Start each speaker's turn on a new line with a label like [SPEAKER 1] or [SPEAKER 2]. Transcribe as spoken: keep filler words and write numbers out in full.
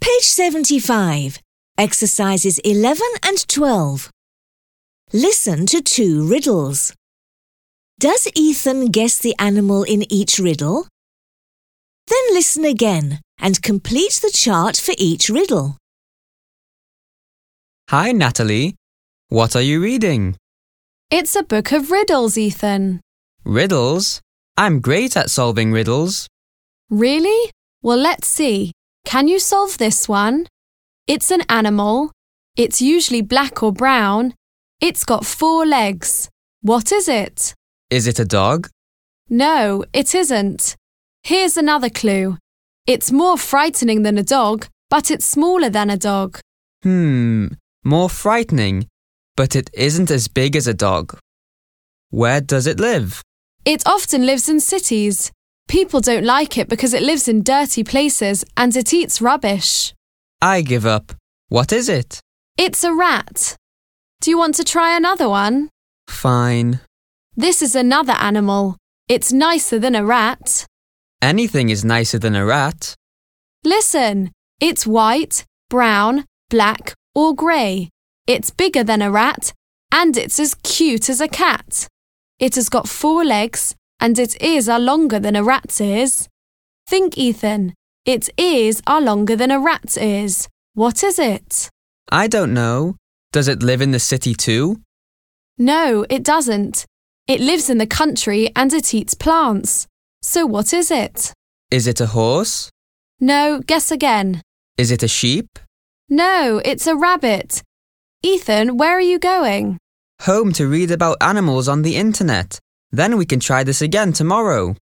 [SPEAKER 1] Page seventy-five. Exercises eleven and twelve. Listen to two riddles. Does Ethan guess the animal in each riddle? Then listen again and complete the chart for each riddle.
[SPEAKER 2] Hi, Natalie. What are you reading?
[SPEAKER 3] It's a book of riddles, Ethan.
[SPEAKER 2] Riddles? I'm great at solving riddles.
[SPEAKER 3] Really? Well, let's see. Can you solve this one? It's an animal. It's usually black or brown. It's got four legs. What is it?
[SPEAKER 2] Is it a dog?
[SPEAKER 3] No, it isn't. Here's another clue. It's more frightening than a dog, but it's smaller than a dog.
[SPEAKER 2] Hmm, more frightening, but it isn't as big as a dog. Where does it live?
[SPEAKER 3] It often lives in cities. People don't like it because it lives in dirty places and it eats rubbish.
[SPEAKER 2] I give up. What is it?
[SPEAKER 3] It's a rat. Do you want to try another one?
[SPEAKER 2] Fine.
[SPEAKER 3] This is another animal. It's nicer than a rat.
[SPEAKER 2] Anything is nicer than a rat.
[SPEAKER 3] Listen, it's white, brown, black or grey. It's bigger than a rat and it's as cute as a cat. It has got four legs and its ears are longer than a rat's ears. Think, Ethan. Its ears are longer than a rat's ears. What is it?
[SPEAKER 2] I don't know. Does it live in the city too?
[SPEAKER 3] No, it doesn't. It lives in the country and it eats plants. So what is it?
[SPEAKER 2] Is it a horse?
[SPEAKER 3] No, guess again.
[SPEAKER 2] Is it a sheep?
[SPEAKER 3] No, it's a rabbit. Ethan, where are you going?
[SPEAKER 2] Home to read about animals on the internet. Then we can try this again tomorrow.